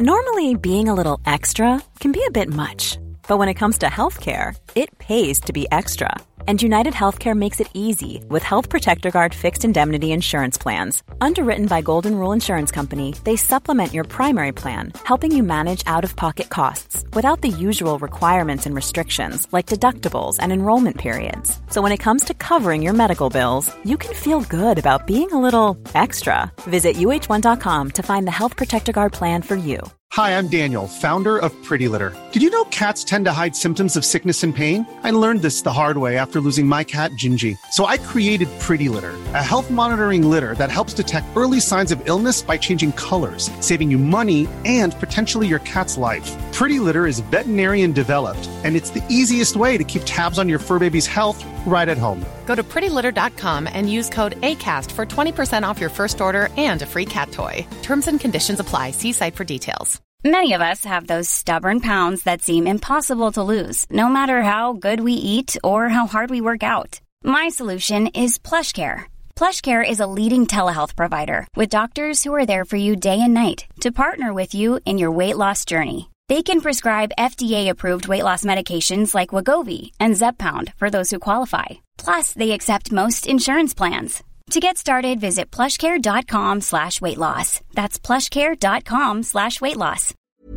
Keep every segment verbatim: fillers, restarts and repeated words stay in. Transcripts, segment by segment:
Normally, being a little extra can be a bit much. But when it comes to healthcare, it pays to be extra. And United Healthcare makes it easy with Health Protector Guard fixed indemnity insurance plans. Underwritten by Golden Rule Insurance Company, they supplement your primary plan, helping you manage out-of-pocket costs without the usual requirements and restrictions like deductibles and enrollment periods. So when it comes to covering your medical bills, you can feel good about being a little extra. Visit U H one dot com to find the Health Protector Guard plan for you. Hi, I'm Daniel, founder of Pretty Litter. Did you know cats tend to hide symptoms of sickness and pain? I learned this the hard way after losing my cat, Gingy. So I created Pretty Litter, a health monitoring litter that helps detect early signs of illness by changing colors, saving you money and potentially your cat's life. Pretty Litter is veterinarian developed, and it's the easiest way to keep tabs on your fur baby's health right at home. Go to pretty litter dot com and use code ACAST for twenty percent off your first order and a free cat toy. Terms and conditions apply. See site for details. Many of us have those stubborn pounds that seem impossible to lose, no matter how good we eat or how hard we work out. My solution is PlushCare. PlushCare is a leading telehealth provider with doctors who are there for you day and night to partner with you in your weight loss journey. They can prescribe F D A-approved weight loss medications like Wegovy and Zepbound for those who qualify. Plus, they accept most insurance plans. To get started, visit plushcare.com slash weight loss. That's plushcare.com slash weight loss.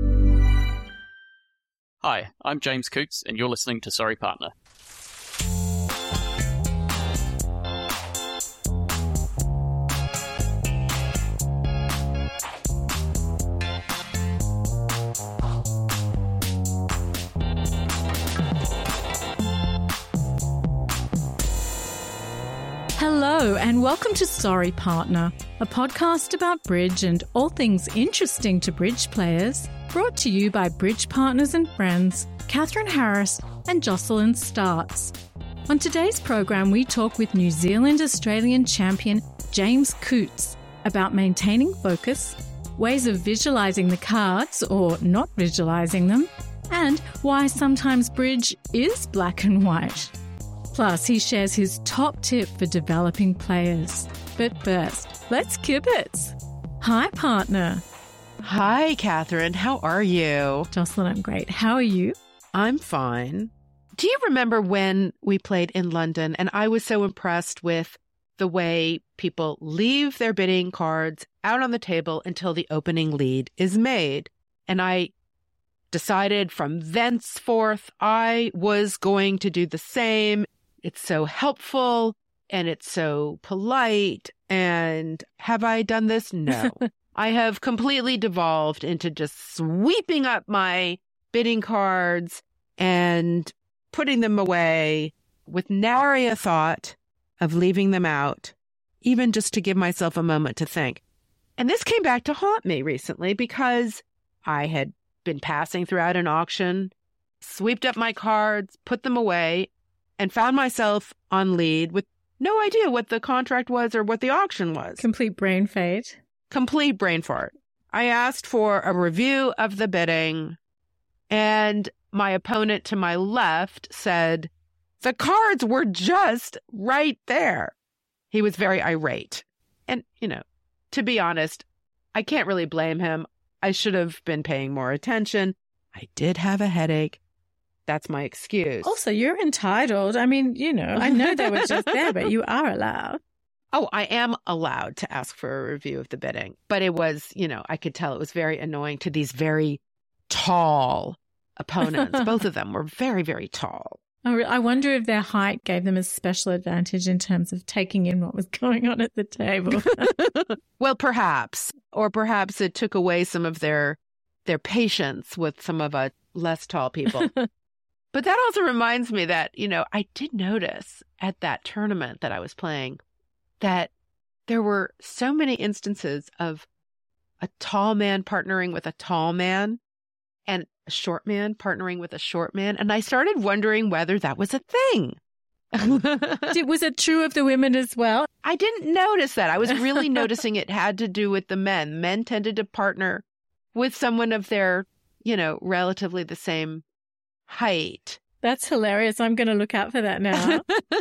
Hi, I'm James Coots, and you're listening to Sorry Partner. Hello and welcome to Sorry Partner, a podcast about bridge and all things interesting to bridge players, brought to you by bridge partners and friends, Catherine Harris and Jocelyn Starts. On today's program, we talk with New Zealand Australian champion James Coots about maintaining focus, ways of visualising the cards or not visualising them, and why sometimes bridge is black and white. Plus, he shares his top tip for developing players. But first, let's kibitz. Hi, partner. Hi, Catherine. How are you? Jocelyn, I'm great. How are you? I'm fine. Do you remember when we played in London and I was so impressed with the way people leave their bidding cards out on the table until the opening lead is made? And I decided from thenceforth I was going to do the same. It's so helpful and it's so polite. And have I done this? No. I have completely devolved into just sweeping up my bidding cards and putting them away with nary a thought of leaving them out, even just to give myself a moment to think. And this came back to haunt me recently because I had been passing throughout an auction, swept up my cards, put them away, and found myself on lead with no idea what the contract was or what the auction was. Complete brain fade. Complete brain fart. I asked for a review of the bidding, and my opponent to my left said, the cards were just right there. He was very irate. And, you know, to be honest, I can't really blame him. I should have been paying more attention. I did have a headache. That's my excuse. Also, you're entitled. I mean, you know, I know they were just there, but you are allowed. Oh, I am allowed to ask for a review of the bidding. But it was, you know, I could tell it was very annoying to these very tall opponents. Both of them were very, very tall. I wonder if their height gave them a special advantage in terms of taking in what was going on at the table. Well, perhaps. Or perhaps it took away some of their their patience with some of us less tall people. But that also reminds me that, you know, I did notice at that tournament that I was playing that there were so many instances of a tall man partnering with a tall man and a short man partnering with a short man. And I started wondering whether that was a thing. Did, was it true of the women as well? I didn't notice that. I was really noticing it had to do with the men. Men tended to partner with someone of their, you know, relatively the same height. That's hilarious. I'm going to look out for that now.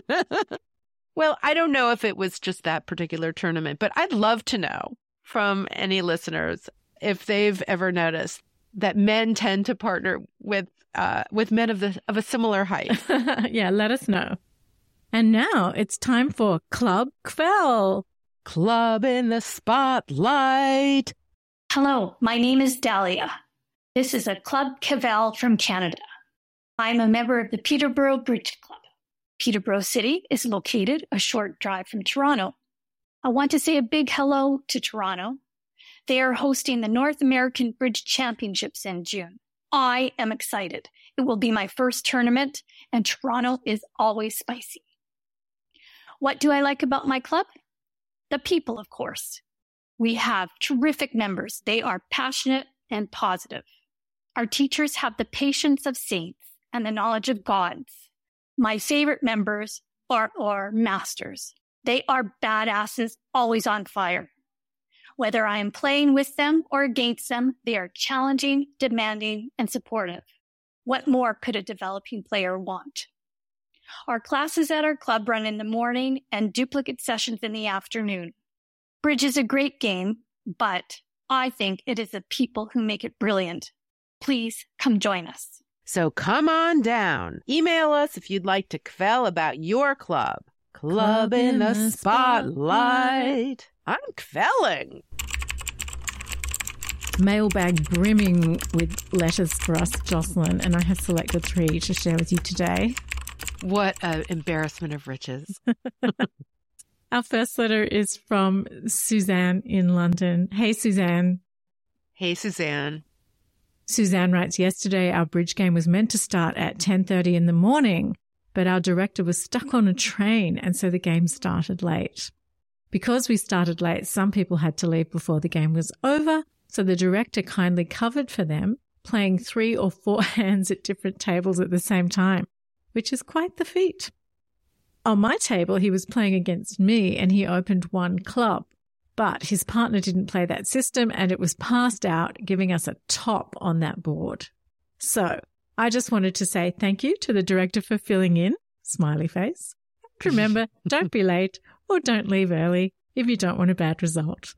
Well, I don't know if it was just that particular tournament, but I'd love to know from any listeners if they've ever noticed that men tend to partner with uh, with men of the of a similar height. Yeah, let us know. And now it's time for Club Kveld. Club in the Spotlight. Hello, my name is Dahlia. This is a Club Kveld from Canada. I'm a member of the Peterborough Bridge Club. Peterborough City is located a short drive from Toronto. I want to say a big hello to Toronto. They are hosting the North American Bridge Championships in June. I am excited. It will be my first tournament, and Toronto is always spicy. What do I like about my club? The people, of course. We have terrific members. They are passionate and positive. Our teachers have the patience of saints and the knowledge of gods. My favorite members are our masters. They are badasses, always on fire. Whether I am playing with them or against them, they are challenging, demanding, and supportive. What more could a developing player want? Our classes at our club run in the morning and duplicate sessions in the afternoon. Bridge is a great game, but I think it is the people who make it brilliant. Please come join us. So come on down. Email us if you'd like to kvell about your club. Club, club in, in the, the spotlight. spotlight. I'm kvelling. Mailbag brimming with letters for us, Jocelyn, and I have selected three to share with you today. What an embarrassment of riches. Our first letter is from Suzanne in London. Hey, Suzanne. Hey, Suzanne. Suzanne writes, yesterday our bridge game was meant to start at ten thirty in the morning, but our director was stuck on a train, and so the game started late. Because we started late, some people had to leave before the game was over, so the director kindly covered for them, playing three or four hands at different tables at the same time, which is quite the feat. On my table, he was playing against me and he opened one club, but his partner didn't play that system and it was passed out, giving us a top on that board. So I just wanted to say thank you to the director for filling in, smiley face. Remember, don't be late or don't leave early if you don't want a bad result.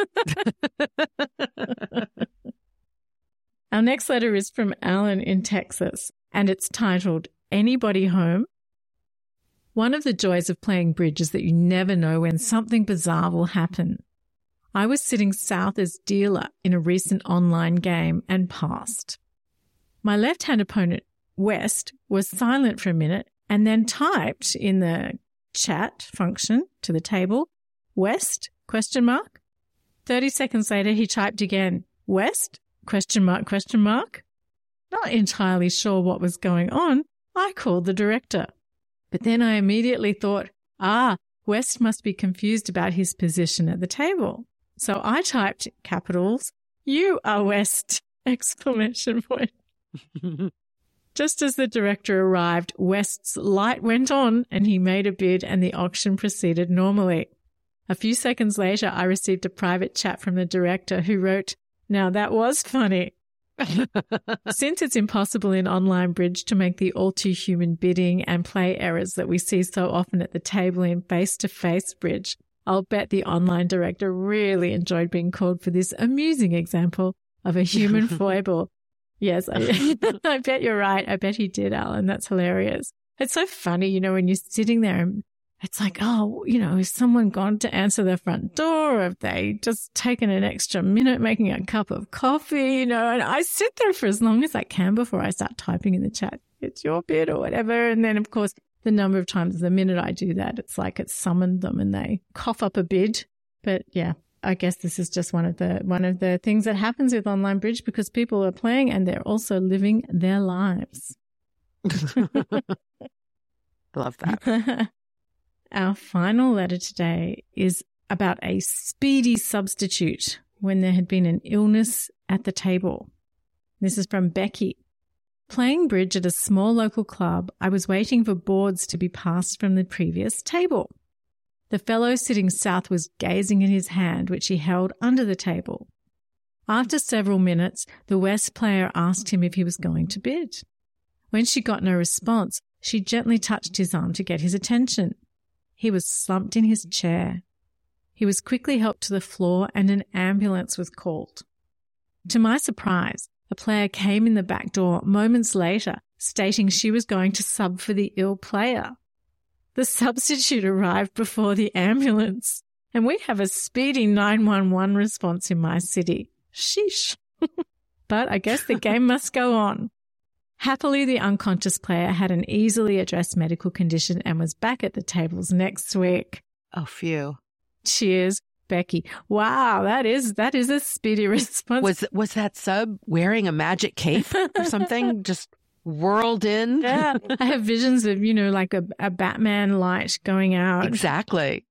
Our next letter is from Alan in Texas and it's titled, Anybody Home? One of the joys of playing bridge is that you never know when something bizarre will happen. I was sitting south as dealer in a recent online game and passed. My left-hand opponent, West, was silent for a minute and then typed in the chat function to the table, West, question mark. thirty seconds later, he typed again, West, question mark, question mark. Not entirely sure what was going on, I called the director. But then I immediately thought, ah, West must be confused about his position at the table. So I typed capitals, you are West, exclamation point. Just as the director arrived, West's light went on and he made a bid and the auction proceeded normally. A few seconds later, I received a private chat from the director who wrote, now that was funny. Since it's impossible in online bridge to make the all-too-human bidding and play errors that we see so often at the table in face-to-face bridge, I'll bet the online director really enjoyed being called for this amusing example of a human foible. Yes, I, I bet you're right. I bet he did, Alan. That's hilarious. It's so funny, you know, when you're sitting there and it's like, oh, you know, has someone gone to answer the front door? Have they just taken an extra minute making a cup of coffee? You know, and I sit there for as long as I can before I start typing in the chat, it's your bid or whatever. And then, of course, the number of times the minute I do that, it's like it's summoned them and they cough up a bid. But yeah, I guess this is just one of the one of the things that happens with online bridge because people are playing and they're also living their lives. Love that. Our final letter today is about a speedy substitute when there had been an illness at the table. This is from Becky. Playing bridge at a small local club, I was waiting for boards to be passed from the previous table. The fellow sitting south was gazing at his hand, which he held under the table. After several minutes, the West player asked him if he was going to bid. When she got no response, she gently touched his arm to get his attention. He was slumped in his chair. He was quickly helped to the floor and an ambulance was called. To my surprise, a player came in the back door moments later, stating she was going to sub for the ill player. The substitute arrived before the ambulance, and we have a speedy nine one one response in my city. Sheesh. But I guess the game must go on. Happily, the unconscious player had an easily addressed medical condition and was back at the tables next week. Oh, phew. Cheers, Becky. Wow, that is that is a speedy response. Was was that sub wearing a magic cape or something? Just whirled in? Yeah. I have visions of, you know, like a, a Batman light going out. Exactly.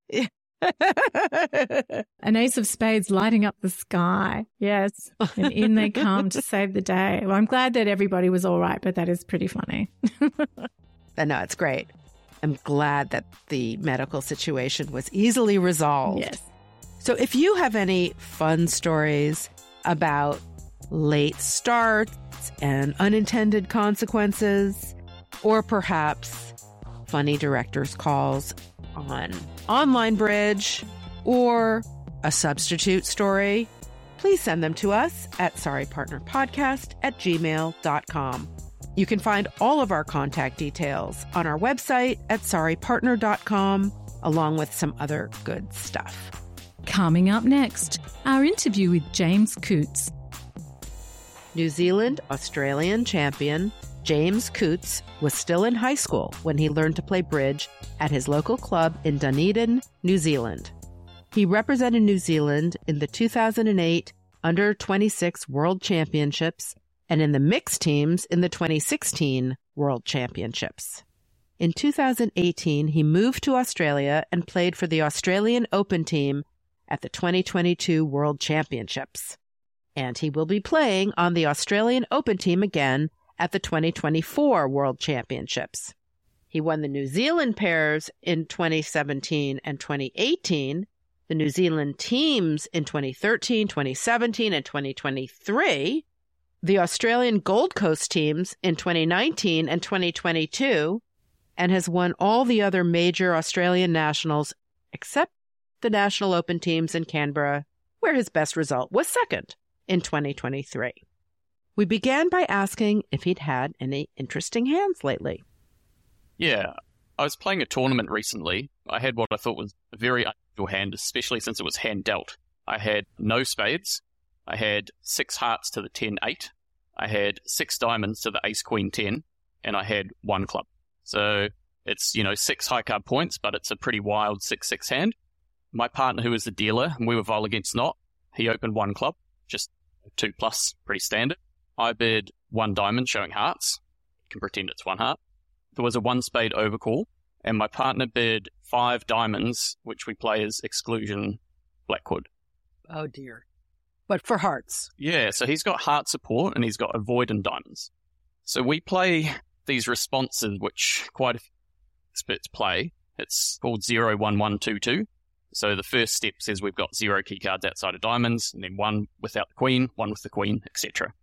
An ace of spades lighting up the sky. Yes. And in they come to save the day. Well, I'm glad that everybody was all right, but that is pretty funny. No, it's great. I'm glad that the medical situation was easily resolved. Yes. So if you have any fun stories about late starts and unintended consequences, or perhaps funny director's calls on online bridge, or a substitute story, please send them to us at sorrypartnerpodcast at gmail dot com. You can find all of our contact details on our website at sorry partner dot com, along with some other good stuff. Coming up next, our interview with James Coutts. New Zealand Australian champion James Coutts was still in high school when he learned to play bridge at his local club in Dunedin, New Zealand. He represented New Zealand in the two thousand eight under twenty-six World Championships and in the mixed teams in the twenty sixteen World Championships. In two thousand eighteen, he moved to Australia and played for the Australian Open team at the twenty twenty-two World Championships. And he will be playing on the Australian Open team again at the twenty twenty-four World Championships. He won the New Zealand pairs in twenty seventeen and twenty eighteen, the New Zealand teams in twenty thirteen, twenty seventeen, and twenty twenty-three, the Australian Gold Coast teams in twenty nineteen and twenty twenty-two, and has won all the other major Australian nationals except the National Open teams in Canberra, where his best result was second in twenty twenty-three. We began by asking if he'd had any interesting hands lately. Yeah, I was playing a tournament recently. I had what I thought was a very unusual hand, especially since it was hand dealt. I had no spades. I had six hearts to the ten eight. I had six diamonds to the ace queen ten, and I had one club. So it's, you know, six high card points, but it's a pretty wild six six hand. My partner, who was the dealer, and we were vol against not, he opened one club, just two plus, pretty standard. I bid one diamond showing hearts. You can pretend it's one heart. There was a one spade overcall, and my partner bid five diamonds, which we play as exclusion Blackwood. Oh, dear. But for hearts. Yeah, so he's got heart support, and he's got avoid and diamonds. So we play these responses, which quite a few experts play. It's called zero one one two two. So the first step says we've got zero key cards outside of diamonds, and then one without the queen, one with the queen, et cetera.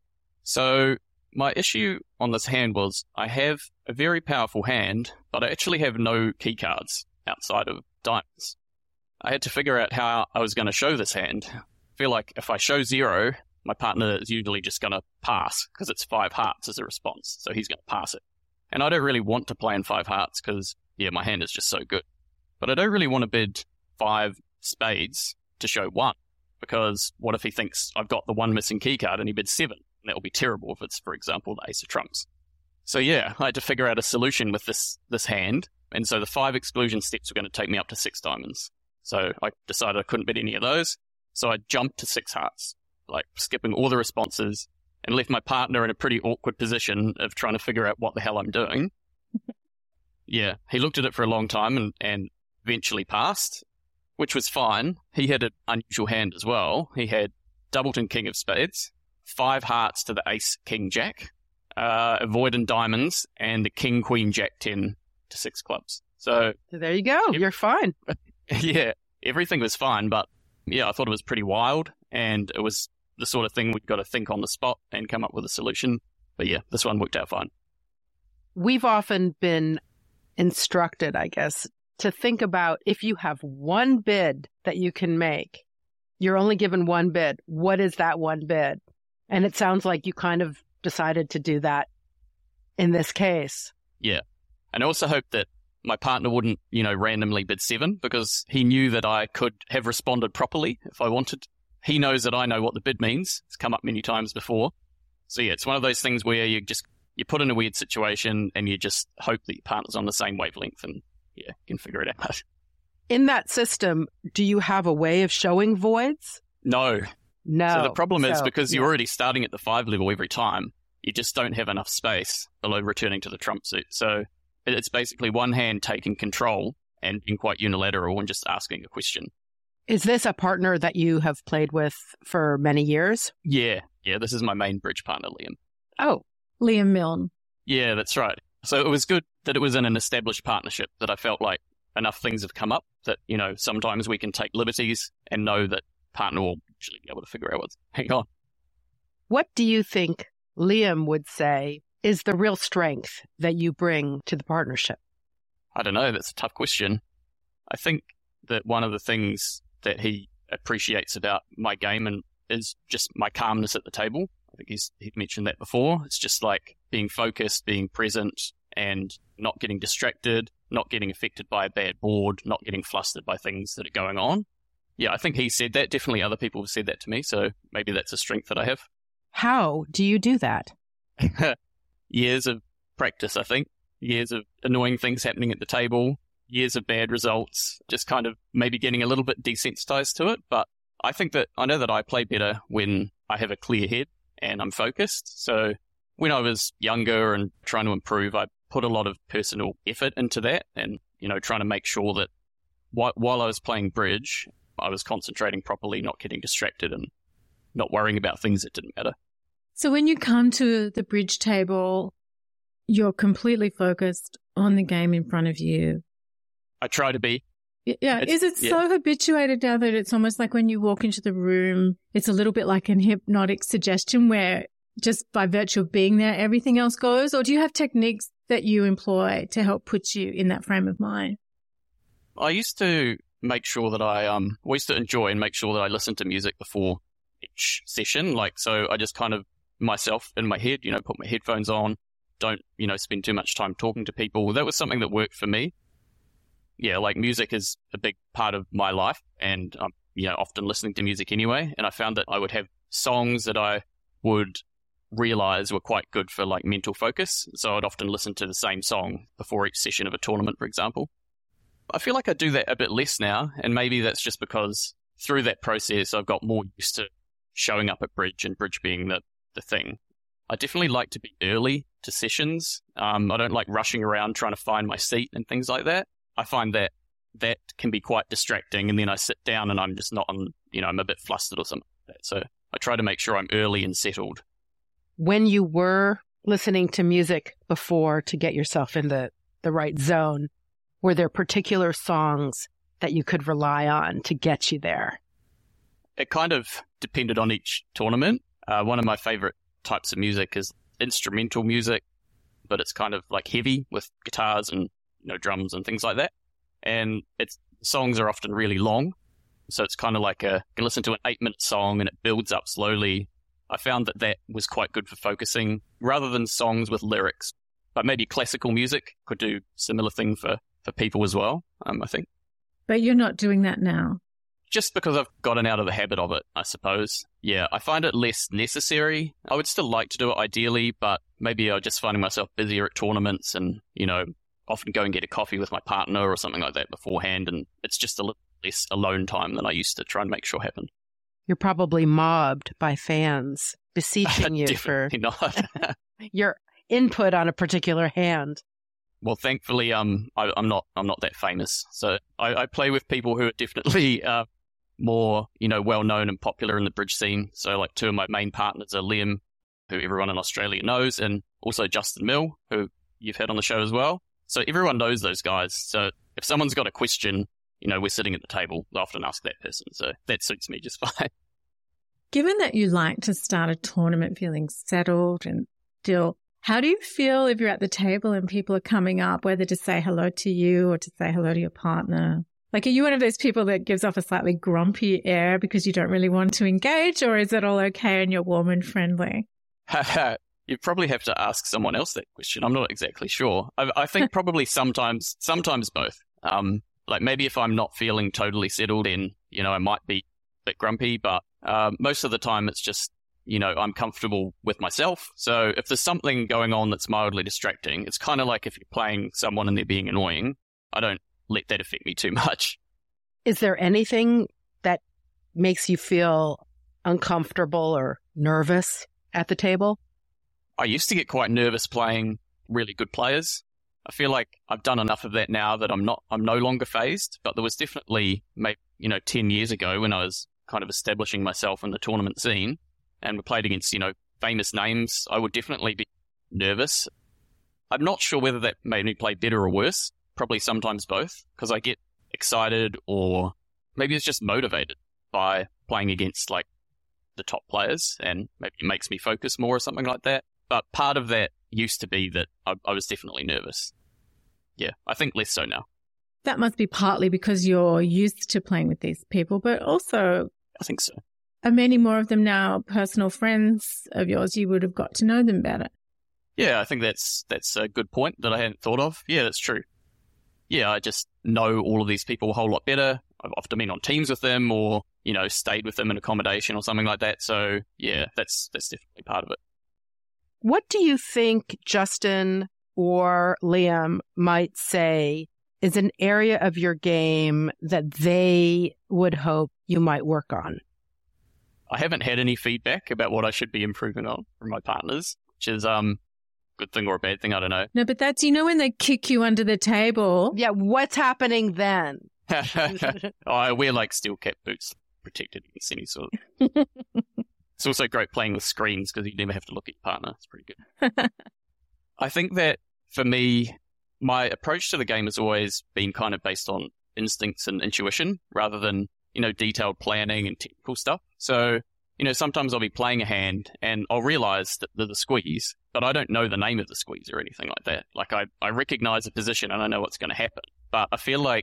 So my issue on this hand was I have a very powerful hand, but I actually have no key cards outside of diamonds. I had to figure out how I was going to show this hand. I feel like if I show zero, my partner is usually just going to pass because it's five hearts as a response, so he's going to pass it. And I don't really want to play in five hearts because, yeah, my hand is just so good. But I don't really want to bid five spades to show one, because what if he thinks I've got the one missing key card and he bids seven? And that will be terrible if it's, for example, the ace of trumps. So yeah, I had to figure out a solution with this this hand, and so the five exclusion steps were going to take me up to six diamonds. So I decided I couldn't bid any of those, so I jumped to six hearts, like skipping all the responses, and left my partner in a pretty awkward position of trying to figure out what the hell I'm doing. Yeah, he looked at it for a long time and, and eventually passed, which was fine. He had an unusual hand as well. He had doubleton king of spades, five hearts to the ace king jack, uh, avoid and diamonds, and the king queen jack ten to six clubs. So there you go. You're fine. Yeah, everything was fine, but yeah, I thought it was pretty wild, and it was the sort of thing we've got to think on the spot and come up with a solution. But yeah, this one worked out fine. We've often been instructed, I guess, to think about if you have one bid that you can make, you're only given one bid. What is that one bid? And it sounds like you kind of decided to do that in this case. Yeah. And I also hope that my partner wouldn't, you know, randomly bid seven, because he knew that I could have responded properly if I wanted. He knows that I know what the bid means. It's come up many times before. So yeah, it's one of those things where you just, you put in a weird situation and you just hope that your partner's on the same wavelength and yeah, you can figure it out. In that system, do you have a way of showing voids? No. No. So the problem is So, because yeah. you're already starting at the five level every time, you just don't have enough space below returning to the trump suit. So it's basically one hand taking control and being quite unilateral and just asking a question. Is this a partner that you have played with for many years? Yeah. Yeah, this is my main bridge partner, Liam. Oh, Liam Milne. Yeah, that's right. So it was good that it was in an established partnership, that I felt like enough things have come up that, you know, sometimes we can take liberties and know that partner will usually be able to figure out what's going on. what do you think Liam would say is the real strength that you bring to the partnership? I don't know. That's a tough question. I think that one of the things that he appreciates about my game and is just my calmness at the table. I think he's he'd mentioned that before. It's just like being focused, being present, and not getting distracted, not getting affected by a bad board, not getting flustered by things that are going on. Yeah, I think he said that. Definitely other people have said that to me, so maybe that's a strength that I have. How do you do that? Years of practice, I think. Years of annoying things happening at the table, years of bad results, just kind of maybe getting a little bit desensitized to it. But I think that I know that I play better when I have a clear head and I'm focused. So when I was younger and trying to improve, I put a lot of personal effort into that and, you know, trying to make sure that while, while I was playing bridge, I was concentrating properly, not getting distracted and not worrying about things that didn't matter. So when you come to the bridge table, you're completely focused on the game in front of you. I try to be. Yeah. It's, Is it yeah. so habituated now that it's almost like when you walk into the room, it's a little bit like an hypnotic suggestion where just by virtue of being there, everything else goes? Or do you have techniques that you employ to help put you in that frame of mind? I used to make sure that I, um, I used to enjoy and make sure that I listened to music before each session. Like, so I just kind of myself in my head, you know, put my headphones on, don't, you know, spend too much time talking to people. That was something that worked for me. Yeah, like music is a big part of my life and I'm, you know, often listening to music anyway. And I found that I would have songs that I would realize were quite good for like mental focus. So I'd often listen to the same song before each session of a tournament, for example. I feel like I do that a bit less now. And maybe that's just because through that process, I've got more used to showing up at bridge and bridge being the, the thing. I definitely like to be early to sessions. Um, I don't like rushing around trying to find my seat and things like that. I find that that can be quite distracting, and then I sit down and I'm just not on, you know, I'm a bit flustered or something like that. So I try to make sure I'm early and settled. When you were listening to music before to get yourself in the, the right zone, were there particular songs that you could rely on to get you there? It kind of depended on each tournament. Uh, one of my favorite types of music is instrumental music, but it's kind of like heavy with guitars and, you know, drums and things like that. And it's songs are often really long. So it's kind of like a, you can listen to an eight minute song and it builds up slowly. I found that that was quite good for focusing rather than songs with lyrics, but maybe classical music could do similar thing for, for people as well. Um, I think. But you're not doing that now. Just because I've gotten out of the habit of it, I suppose. Yeah, I find it less necessary. I would still like to do it ideally, but maybe I'm just finding myself busier at tournaments and, you know, often go and get a coffee with my partner or something like that beforehand, and it's just a little less alone time than I used to try and make sure happened. You're probably mobbed by fans beseeching you for Definitely not. your input on a particular hand. Well, thankfully, um, I, I'm not. I'm not that famous, so I, I play with people who are definitely uh, more, you know, well known and popular in the bridge scene. So, like, two of my main partners are Liam, who everyone in Australia knows, and also Justin Mill, who you've had on the show as well. So everyone knows those guys. So if someone's got a question, you know, we're sitting at the table, I often ask that person. So that suits me just fine. Given that you like to start a tournament feeling settled and still, how do you feel if you're at the table and people are coming up, whether to say hello to you or to say hello to your partner? Like, are you one of those people that gives off a slightly grumpy air because you don't really want to engage, or is it all okay and you're warm and friendly? You probably have to ask someone else that question. I'm not exactly sure. I, I think probably sometimes, sometimes both. Um, like maybe if I'm not feeling totally settled in, you know, I might be a bit grumpy, but uh, most of the time it's just, you know, I'm comfortable with myself. So if there's something going on that's mildly distracting, it's kind of like if you're playing someone and they're being annoying, I don't let that affect me too much. Is there anything that makes you feel uncomfortable or nervous at the table? I used to get quite nervous playing really good players. I feel like I've done enough of that now that I'm not, I'm no longer phased, but there was definitely, maybe, you know, ten years ago when I was kind of establishing myself in the tournament scene and we played against, you know, famous names, I would definitely be nervous. I'm not sure whether that made me play better or worse. Probably sometimes both, because I get excited or maybe it's just motivated by playing against like the top players and maybe it makes me focus more or something like that. But part of that used to be that I, I was definitely nervous. Yeah, I think less so now. That must be partly because you're used to playing with these people, but also I think so. Are many more of them now personal friends of yours? You would have got to know them better. Yeah, I think that's that's a good point that I hadn't thought of. Yeah, that's true. Yeah, I just know all of these people a whole lot better. I've often been on teams with them or, you know, stayed with them in accommodation or something like that. So, yeah, that's that's definitely part of it. What do you think Justin or Liam might say is an area of your game that they would hope you might work on? I haven't had any feedback about what I should be improving on from my partners, which is um good thing or a bad thing, I don't know. No, but that's, you know, when they kick you under the table. Yeah, what's happening then? oh, I wear like steel cap boots protected against any sort of... It's also great playing with screens because you never have to look at your partner. It's pretty good. I think that for me, my approach to the game has always been kind of based on instincts and intuition rather than, you know, detailed planning and technical stuff. So, you know, sometimes I'll be playing a hand and I'll realize that there's a squeeze, but I don't know the name of the squeeze or anything like that. Like I, I recognize a position and I know what's going to happen. But I feel like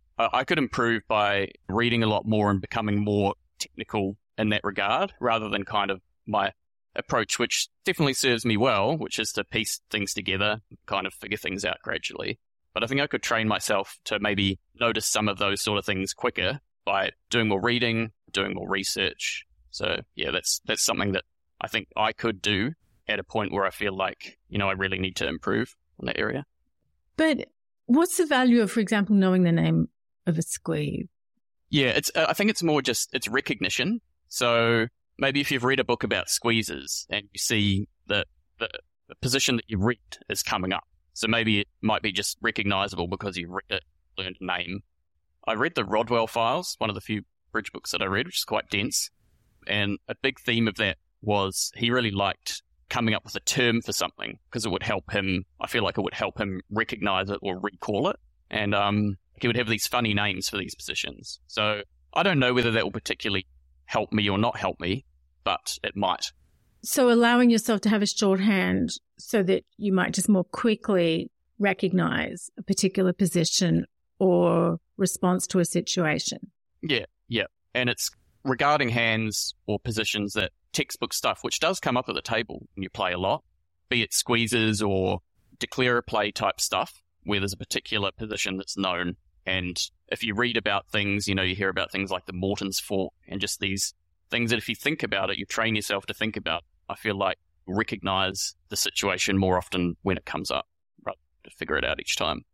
I could improve by reading a lot more and becoming more technical in that regard, rather than kind of my approach, which definitely serves me well, which is to piece things together, kind of figure things out gradually. But I think I could train myself to maybe notice some of those sort of things quicker by doing more reading, doing more research. So yeah, that's that's something that I think I could do at a point where I feel like, you know, I really need to improve in that area. But what's the value of, for example, knowing the name of a squeeze? Yeah, it's. Uh, I think it's more just it's recognition. So maybe if you've read a book about squeezes and you see that the, the position that you've read is coming up, so maybe it might be just recognizable because you've read it, learned a name. I read the Rodwell Files, one of the few bridge books that I read, which is quite dense, and a big theme of that was he really liked coming up with a term for something because it would help him. I feel like it would help him recognize it or recall it, and um, he would have these funny names for these positions. So I don't know whether that will particularly help me or not help me, but it might. So allowing yourself to have a shorthand so that you might just more quickly recognize a particular position or response to a situation. Yeah, yeah. And it's regarding hands or positions that textbook stuff, which does come up at the table when you play a lot, be it squeezes or declare a play type stuff where there's a particular position that's known. And if you read about things, you know, you hear about things like the Morton's Fork and just these things that if you think about it, you train yourself to think about, I feel like recognize the situation more often when it comes up, rather than to figure it out each time.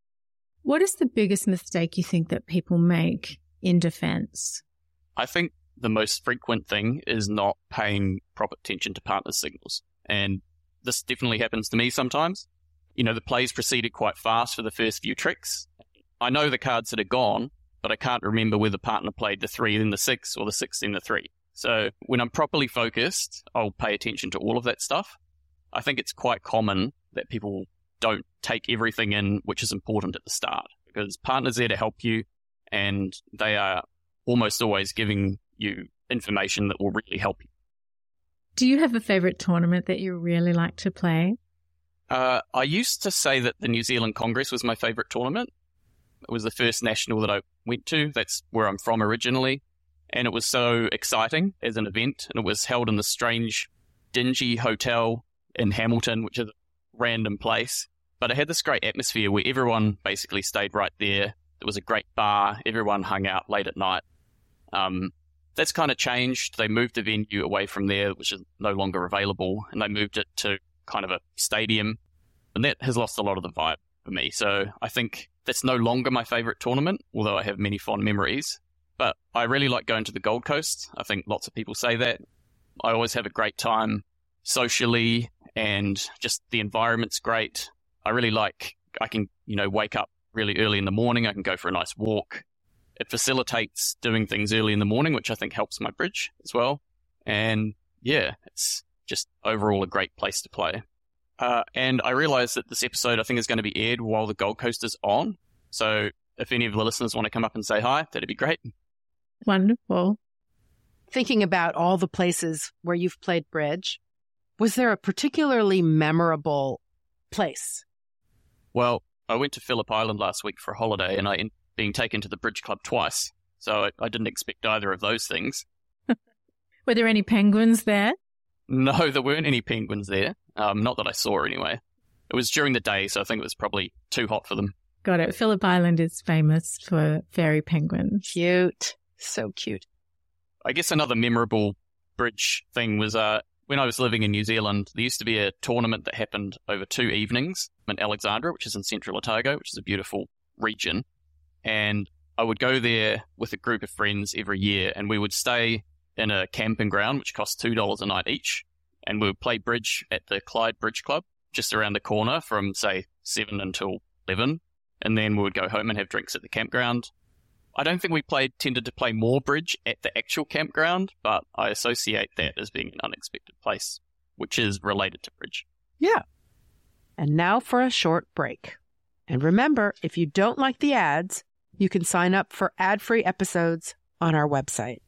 What is the biggest mistake you think that people make in defense? I think the most frequent thing is not paying proper attention to partner signals. And this definitely happens to me sometimes. You know, the plays proceeded quite fast for the first few tricks. I know the cards that are gone, but I can't remember whether the partner played the three then the six or the six then the three. So when I'm properly focused, I'll pay attention to all of that stuff. I think it's quite common that people don't take everything in which is important at the start, because partners there to help you and they are almost always giving you information that will really help you. Do you have a favorite tournament that you really like to play? Uh, I used to say that the New Zealand Congress was my favorite tournament. It was the first national that I went to. That's where I'm from originally. And it was so exciting as an event. And it was held in this strange, dingy hotel in Hamilton, which is a random place. But it had this great atmosphere where everyone basically stayed right there. There was a great bar. Everyone hung out late at night. Um, that's kind of changed. They moved the venue away from there, which is no longer available. And they moved it to kind of a stadium. And that has lost a lot of the vibe for me. So I think that's no longer my favorite tournament, although I have many fond memories. But I really like going to the Gold Coast. I think lots of people say that. I always have a great time socially, and just the environment's great. I really like, I can, you know, wake up really early in the morning. I can go for a nice walk. It facilitates doing things early in the morning, which I think helps my bridge as well. And yeah, it's just overall a great place to play. Uh, and I realize that this episode, I think, is going to be aired while the Gold Coast is on. So if any of the listeners want to come up and say hi, that'd be great. Wonderful. Thinking about all the places where you've played bridge, was there a particularly memorable place? Well, I went to Phillip Island last week for a holiday, and I ended up being taken to the bridge club twice. So I, I didn't expect either of those things. Were there any penguins there? No, there weren't any penguins there. Um, not that I saw anyway. It was during the day, so I think it was probably too hot for them. Got it. Phillip Island is famous for fairy penguins. Cute. So cute. I guess another memorable bridge thing was uh, when I was living in New Zealand, there used to be a tournament that happened over two evenings in Alexandra, which is in central Otago, which is a beautiful region. And I would go there with a group of friends every year, and we would stay in a camping ground, which cost two dollars a night each. And we would play bridge at the Clyde Bridge Club, just around the corner from, say, seven until eleven. And then we would go home and have drinks at the campground. I don't think we played tended to play more bridge at the actual campground, but I associate that as being an unexpected place, which is related to bridge. Yeah. And now for a short break. And remember, if you don't like the ads, you can sign up for ad-free episodes on our website.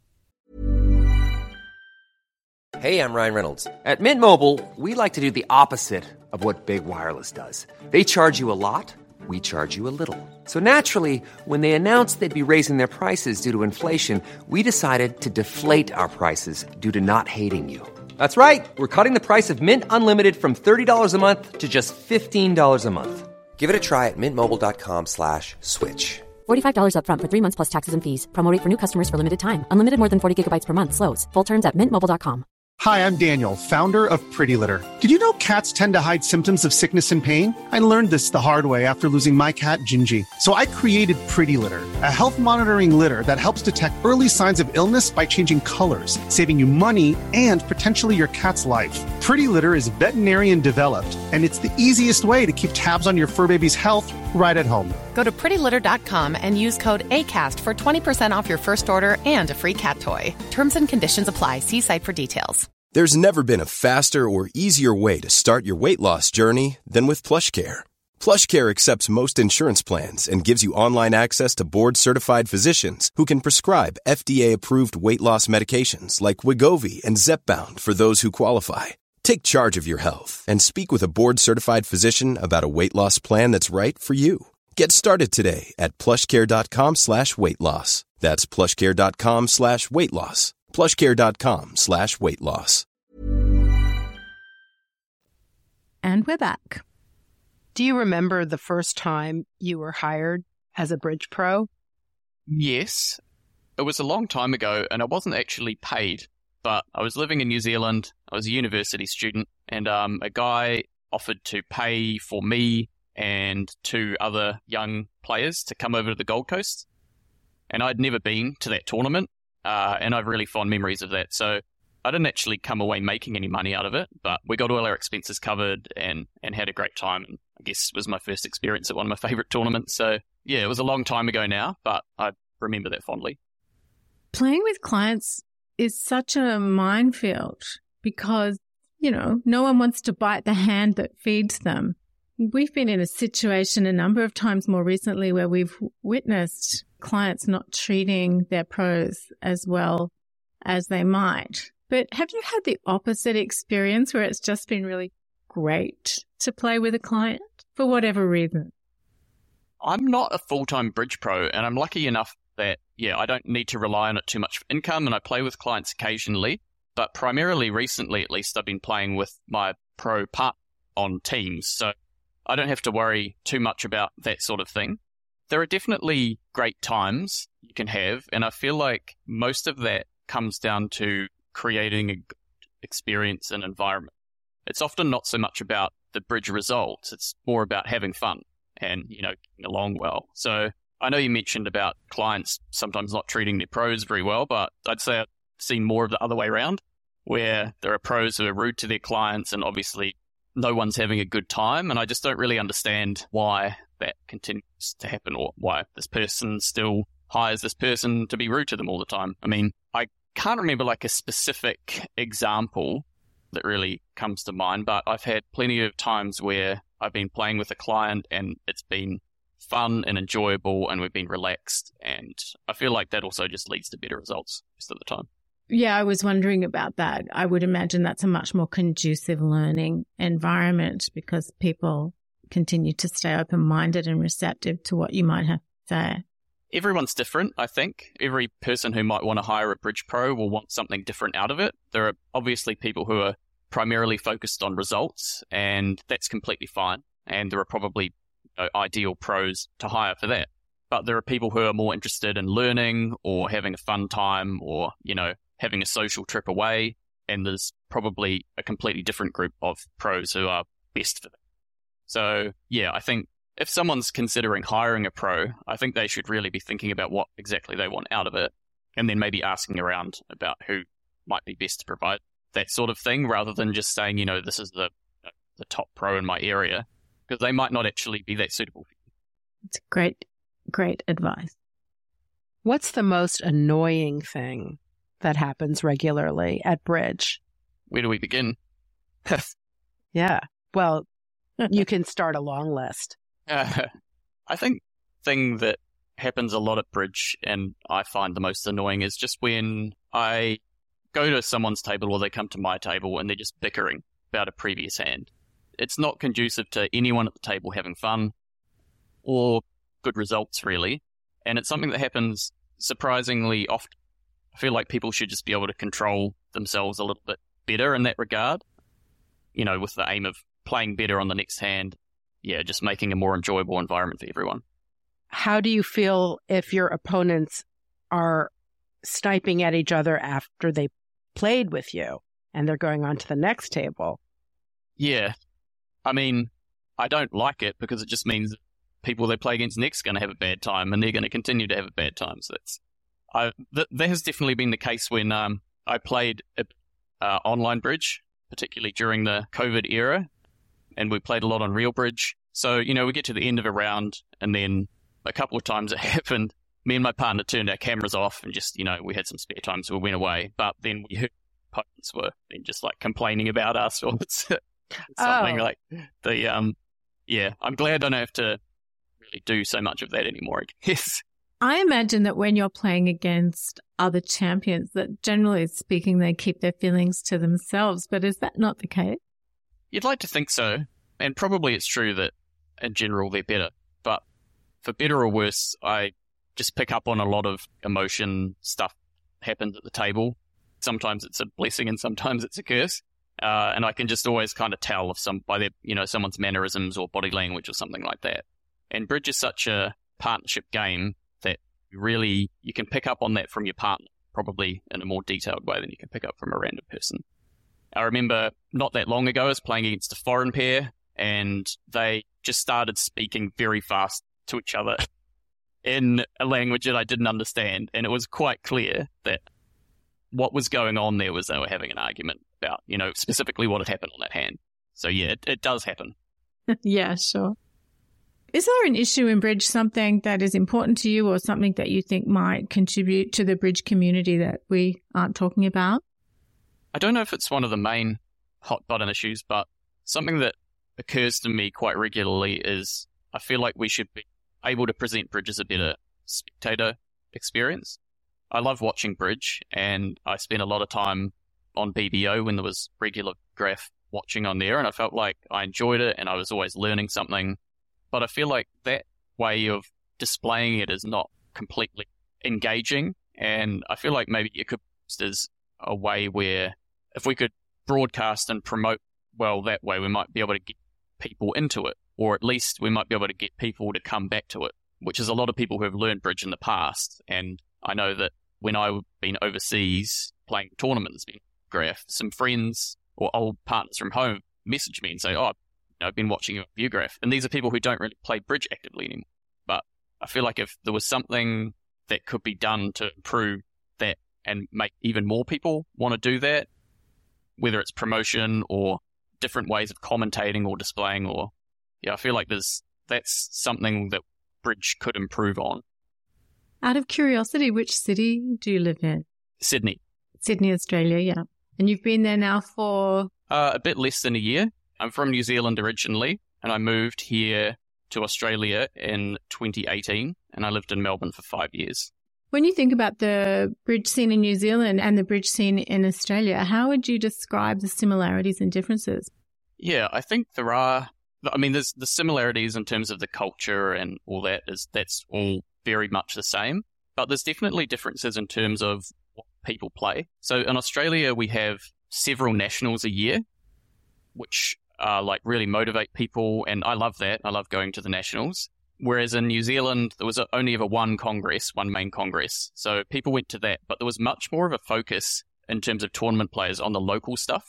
Hey, I'm Ryan Reynolds. At Mint Mobile, we like to do the opposite of what Big Wireless does. They charge you a lot. We charge you a little. So naturally, when they announced they'd be raising their prices due to inflation, we decided to deflate our prices due to not hating you. That's right. We're cutting the price of Mint Unlimited from thirty dollars a month to just fifteen dollars a month. Give it a try at mintmobile.com slash switch. forty-five dollars up front for three months plus taxes and fees. Promo rate for new customers for limited time. Unlimited more than forty gigabytes per month. Slows full terms at mint mobile dot com. Hi, I'm Daniel, founder of Pretty Litter. Did you know cats tend to hide symptoms of sickness and pain? I learned this the hard way after losing my cat, Gingy. So I created Pretty Litter, a health monitoring litter that helps detect early signs of illness by changing colors, saving you money and potentially your cat's life. Pretty Litter is veterinarian developed, and it's the easiest way to keep tabs on your fur baby's health right at home. Go to pretty litter dot com and use code ACAST for twenty percent off your first order and a free cat toy. Terms and conditions apply. See site for details. There's never been a faster or easier way to start your weight loss journey than with PlushCare. PlushCare accepts most insurance plans and gives you online access to board-certified physicians who can prescribe F D A-approved weight loss medications like Wegovy and Zepbound for those who qualify. Take charge of your health and speak with a board-certified physician about a weight loss plan that's right for you. Get started today at plushcare.com slash weight loss. That's plushcare.com slash weight loss. plushcare.com slash weight loss. And we're back. Do you remember the first time you were hired as a bridge pro? Yes. It was a long time ago, and I wasn't actually paid, but I was living in New Zealand. I was a university student, and um, a guy offered to pay for me and two other young players to come over to the Gold Coast. And I'd never been to that tournament, uh, and I have really fond memories of that. So I didn't actually come away making any money out of it, but we got all our expenses covered and, and had a great time. And I guess it was my first experience at one of my favorite tournaments. So yeah, it was a long time ago now, but I remember that fondly. Playing with clients is such a minefield because, you know, no one wants to bite the hand that feeds them. We've been in a situation a number of times more recently where we've witnessed clients not treating their pros as well as they might. But have you had the opposite experience where it's just been really great to play with a client for whatever reason? I'm not a full-time bridge pro, and I'm lucky enough that, yeah, I don't need to rely on it too much for income, and I play with clients occasionally. But primarily recently, at least, I've been playing with my pro part on Teams, so I don't have to worry too much about that sort of thing. There are definitely great times you can have, and I feel like most of that comes down to creating a good experience and environment. It's often not so much about the bridge results, it's more about having fun and, you know, getting along well. So I know you mentioned about clients sometimes not treating their pros very well, but I'd say I've seen more of the other way around, where there are pros who are rude to their clients and obviously no one's having a good time. And I just don't really understand why that continues to happen, or why this person still hires this person to be rude to them all the time. I mean, I can't remember like a specific example that really comes to mind, but I've had plenty of times where I've been playing with a client and it's been fun and enjoyable and we've been relaxed. And I feel like that also just leads to better results most of the time. Yeah, I was wondering about that. I would imagine that's a much more conducive learning environment because people continue to stay open-minded and receptive to what you might have to say. Everyone's different, I think. Every person who might want to hire a bridge pro will want something different out of it. There are obviously people who are primarily focused on results, and that's completely fine. And there are probably, you know, ideal pros to hire for that. But there are people who are more interested in learning or having a fun time or, you know, having a social trip away. And there's probably a completely different group of pros who are best for that. So, yeah, I think if someone's considering hiring a pro, I think they should really be thinking about what exactly they want out of it, and then maybe asking around about who might be best to provide that sort of thing, rather than just saying, you know, this is the the top pro in my area, because they might not actually be that suitable for you. It's great, great advice. What's the most annoying thing that happens regularly at bridge? Where do we begin? Yeah, well, you can start a long list. Uh, I think the thing that happens a lot at bridge, and I find the most annoying, is just when I go to someone's table or they come to my table and they're just bickering about a previous hand. It's not conducive to anyone at the table having fun or good results, really. And it's something that happens surprisingly often. I feel like people should just be able to control themselves a little bit better in that regard, you know, with the aim of playing better on the next hand. Yeah, just making a more enjoyable environment for everyone. How do you feel if your opponents are sniping at each other after they played with you and they're going on to the next table? Yeah, I mean, I don't like it because it just means people they play against next are going to have a bad time and they're going to continue to have a bad time. So that's, I, th- that has definitely been the case when um, I played a, uh, online bridge, particularly during the COVID era. And we played a lot on Real Bridge. So, you know, we get to the end of a round, and then a couple of times it happened, me and my partner turned our cameras off and just, you know, we had some spare time, so we went away. But then we heard opponents were then just like complaining about us or something oh. like the, um, yeah, I'm glad I don't have to really do so much of that anymore, I guess. I imagine that when you're playing against other champions, that generally speaking, they keep their feelings to themselves. But is that not the case? You'd like to think so, and probably it's true that in general they're better, but for better or worse, I just pick up on a lot of emotion stuff happens at the table. Sometimes it's a blessing and sometimes it's a curse, uh, and I can just always kind of tell if some by their, you know, someone's mannerisms or body language or something like that. And bridge is such a partnership game that really you can pick up on that from your partner, probably in a more detailed way than you can pick up from a random person. I remember not that long ago I was playing against a foreign pair and they just started speaking very fast to each other in a language that I didn't understand. And it was quite clear that what was going on there was they were having an argument about, you know, specifically what had happened on that hand. So yeah, it, it does happen. Yeah, sure. Is there an issue in bridge, something that is important to you or something that you think might contribute to the bridge community that we aren't talking about? I don't know if it's one of the main hot button issues, but something that occurs to me quite regularly is I feel like we should be able to present bridge as a better spectator experience. I love watching bridge, and I spent a lot of time on B B O when there was regular graph watching on there, and I felt like I enjoyed it and I was always learning something. But I feel like that way of displaying it is not completely engaging. And I feel like maybe it could there's a way where if we could broadcast and promote well that way, we might be able to get people into it, or at least we might be able to get people to come back to it, which is a lot of people who have learned bridge in the past. And I know that when I've been overseas playing tournaments, been graph, some friends or old partners from home message me and say, oh, I've been watching your Viewgraph. And these are people who don't really play bridge actively anymore. But I feel like if there was something that could be done to improve that and make even more people want to do that, whether it's promotion or different ways of commentating or displaying, or yeah, I feel like there's that's something that bridge could improve on. Out of curiosity, which city do you live in? Sydney. Sydney, Australia, yeah. And you've been there now for? Uh, a bit less than a year. I'm from New Zealand originally, and I moved here to Australia in twenty eighteen, and I lived in Melbourne for five years. When you think about the bridge scene in New Zealand and the bridge scene in Australia, how would you describe the similarities and differences? Yeah, I think there are, I mean, there's the similarities in terms of the culture and all that, is that's all very much the same, but there's definitely differences in terms of what people play. So in Australia, we have several nationals a year, which uh, like really motivate people, and I love that. I love going to the nationals. Whereas in New Zealand, there was only ever one congress, one main congress. So people went to that, but there was much more of a focus in terms of tournament players on the local stuff.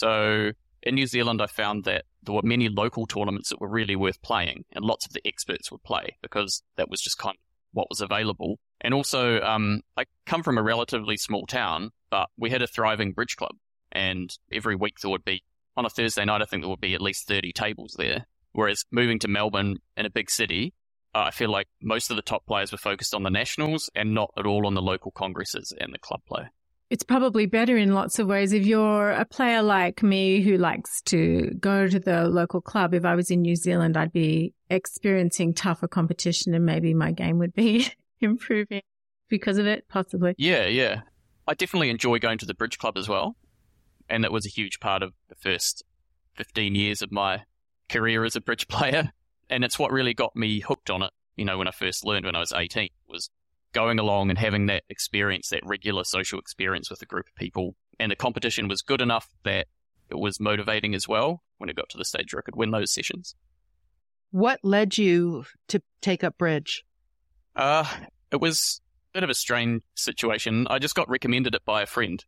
So in New Zealand, I found that there were many local tournaments that were really worth playing, and lots of the experts would play because that was just kind of what was available. And also, um, I come from a relatively small town, but we had a thriving bridge club, and every week there would be, on a Thursday night, I think there would be at least thirty tables there. Whereas moving to Melbourne in a big city, uh, I feel like most of the top players were focused on the nationals and not at all on the local congresses and the club play. It's probably better in lots of ways. If you're a player like me who likes to go to the local club, if I was in New Zealand, I'd be experiencing tougher competition and maybe my game would be improving because of it, possibly. Yeah, yeah. I definitely enjoy going to the bridge club as well. And that was a huge part of the first fifteen years of my career as a bridge player. And it's what really got me hooked on it, you know, when I first learned when I was eighteen, was going along and having that experience, that regular social experience with a group of people. And the competition was good enough that it was motivating as well when it got to the stage where I could win those sessions. What led you to take up bridge? Uh, it was a bit of a strange situation. I just got recommended it by a friend.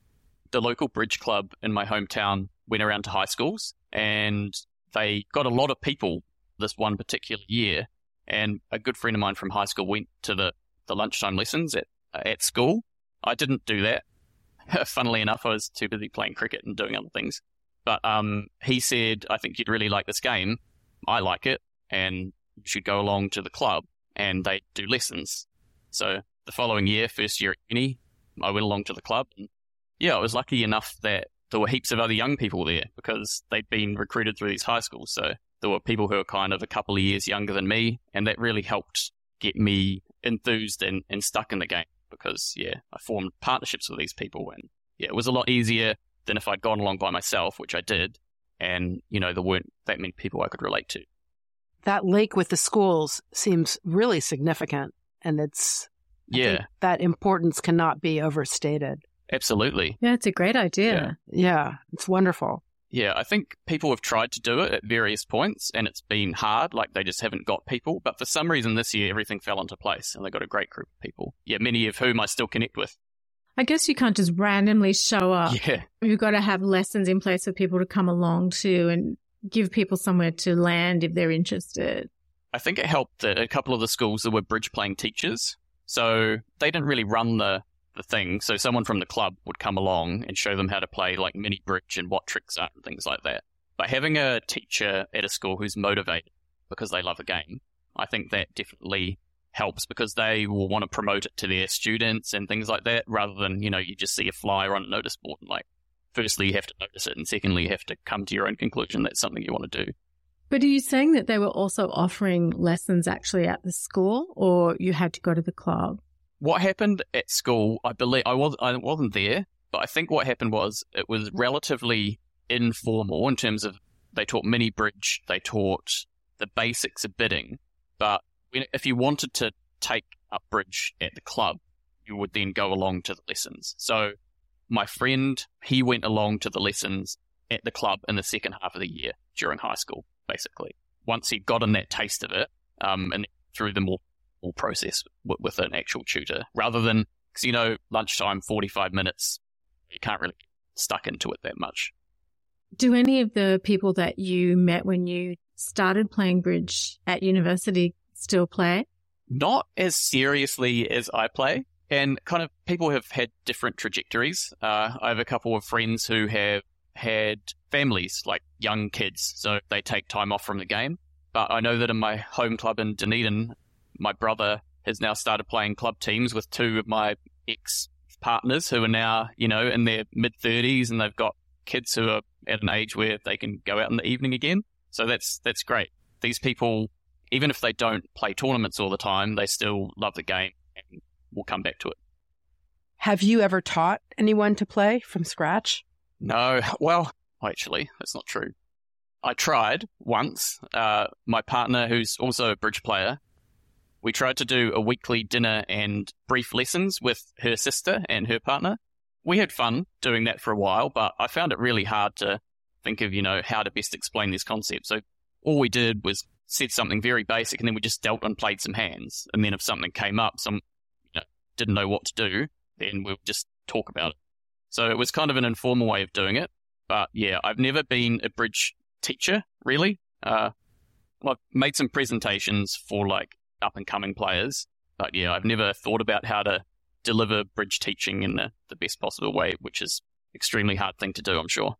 The local bridge club in my hometown went around to high schools, and they got a lot of people this one particular year. And a good friend of mine from high school went to the the lunchtime lessons at at school. I didn't do that. Funnily enough, I was too busy playing cricket and doing other things. But um, he said, I think you'd really like this game. I like it, and you should go along to the club, and they do lessons. So the following year, first year at uni, I went along to the club. And yeah, I was lucky enough that there were heaps of other young people there because they'd been recruited through these high schools. So there were people who were kind of a couple of years younger than me, and that really helped get me enthused and, and stuck in the game because, yeah, I formed partnerships with these people, and yeah, it was a lot easier than if I'd gone along by myself, which I did, and, you know, there weren't that many people I could relate to. That link with the schools seems really significant, and it's, I yeah, think that importance cannot be overstated. Absolutely. Yeah, it's a great idea. Yeah, yeah, it's wonderful. Yeah, I think people have tried to do it at various points, and it's been hard, like they just haven't got people. But for some reason this year, everything fell into place, and they got a great group of people. Yeah, many of whom I still connect with. I guess you can't just randomly show up. Yeah. You've got to have lessons in place for people to come along to and give people somewhere to land if they're interested. I think it helped that a couple of the schools there were bridge playing teachers, so they didn't really run the the thing. So someone from the club would come along and show them how to play like mini bridge and what tricks are and things like that. But having a teacher at a school who's motivated because they love the game, I think that definitely helps because they will want to promote it to their students and things like that rather than, you know, you just see a flyer on a notice board and like, firstly, you have to notice it and secondly, you have to come to your own conclusion that's something you want to do. But are you saying that they were also offering lessons actually at the school or you had to go to the club? What happened at school, I believe, I, was, I wasn't there, but I think what happened was it was relatively informal in terms of they taught mini bridge, they taught the basics of bidding, but when, if you wanted to take up bridge at the club, you would then go along to the lessons. So my friend, he went along to the lessons at the club in the second half of the year during high school, basically. Once he'd gotten that taste of it, um, and through the more, more process with, with an actual tutor, rather than, because, you know, lunchtime, forty-five minutes, you can't really get stuck into it that much. Do any of the people that you met when you started playing bridge at university still play? Not as seriously as I play. And kind of people have had different trajectories. Uh, I have a couple of friends who have had families, like young kids, so they take time off from the game. But I know that in my home club in Dunedin, my brother has now started playing club teams with two of my ex-partners who are now, you know, in their mid-thirties, and they've got kids who are at an age where they can go out in the evening again. So that's that's great. These people, even if they don't play tournaments all the time, they still love the game and will come back to it. Have you ever taught anyone to play from scratch? No. Well, actually, that's not true. I tried once. Uh, my partner, who's also a bridge player, we tried to do a weekly dinner and brief lessons with her sister and her partner. We had fun doing that for a while, but I found it really hard to think of, you know, how to best explain these concepts. So all we did was said something very basic, and then we just dealt and played some hands. And then if something came up, some you know, didn't know what to do, then we'll just talk about it. So it was kind of an informal way of doing it. But yeah, I've never been a bridge teacher, really. Uh, I've made some presentations for like up and coming players, but yeah, I've never thought about how to deliver bridge teaching in the, the best possible way, which is extremely hard thing to do, I'm sure.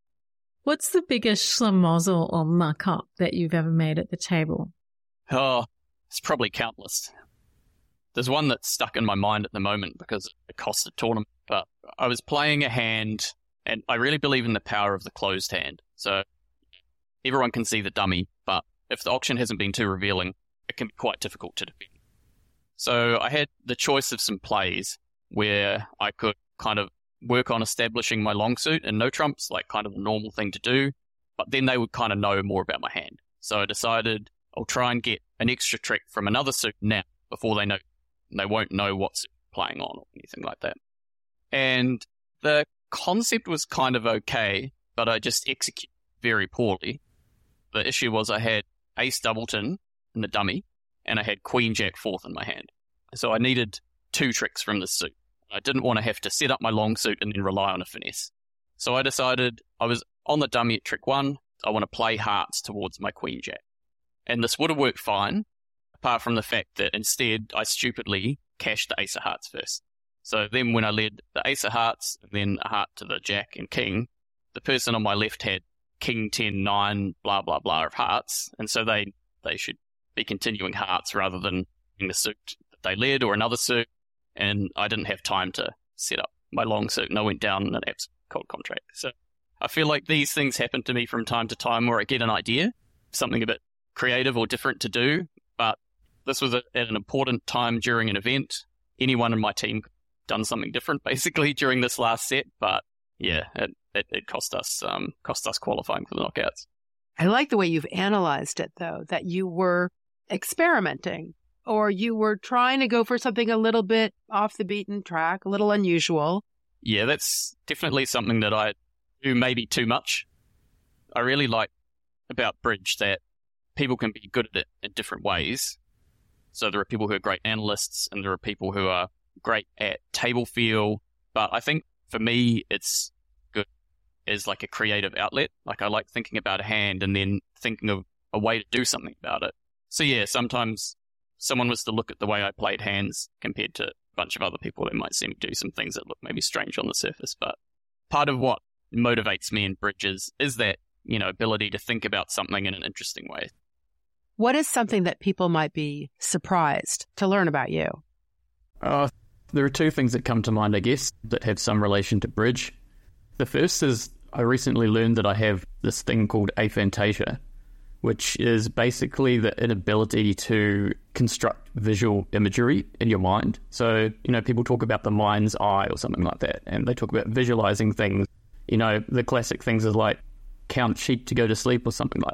What's the biggest schmozzle or muck-up that you've ever made at the table? Oh, it's probably countless. There's one that's stuck in my mind at the moment because it cost a tournament, but I was playing a hand, and I really believe in the power of the closed hand. So everyone can see the dummy, but if the auction hasn't been too revealing, it can be quite difficult to defend. So I had the choice of some plays where I could kind of work on establishing my long suit and no trumps, like kind of the normal thing to do, but then they would kind of know more about my hand. So I decided I'll try and get an extra trick from another suit now before they know, they won't know what suit I'm playing on or anything like that. And the concept was kind of okay, but I just executed very poorly. The issue was I had ace doubleton in the dummy, and I had queen jack fourth in my hand. So I needed two tricks from this suit. I didn't want to have to set up my long suit and then rely on a finesse. So I decided I was on the dummy at trick one. I want to play hearts towards my queen jack. And this would have worked fine, apart from the fact that instead I stupidly cashed the ace of hearts first. So then when I led the ace of hearts and then a heart to the jack and king, the person on my left had king, ten, nine, blah, blah, blah of hearts. And so they, they should be continuing hearts rather than in the suit that they led or another suit. And I didn't have time to set up my long suit, and I went down an absolute cold contract. So I feel like these things happen to me from time to time where I get an idea, something a bit creative or different to do, but this was at an important time during an event. Anyone in my team could have done something different basically during this last set, but yeah, it, it, it cost us um, cost us qualifying for the knockouts. I like the way you've analyzed it, though, that you were experimenting, or you were trying to go for something a little bit off the beaten track, a little unusual. Yeah, that's definitely something that I do maybe too much. I really like about bridge that people can be good at it in different ways. So there are people who are great analysts and there are people who are great at table feel. But I think for me, it's good as like a creative outlet. Like I like thinking about a hand and then thinking of a way to do something about it. So yeah, sometimes someone was to look at the way I played hands compared to a bunch of other people, they might see me do some things that look maybe strange on the surface. But part of what motivates me in bridges is that, you know, ability to think about something in an interesting way. What is something that people might be surprised to learn about you? Uh, there are two things that come to mind, I guess, that have some relation to bridge. The first is I recently learned that I have this thing called aphantasia, which is basically the inability to construct visual imagery in your mind. So, you know, people talk about the mind's eye or something like that, and they talk about visualizing things. You know, the classic things is like count sheep to go to sleep or something like that.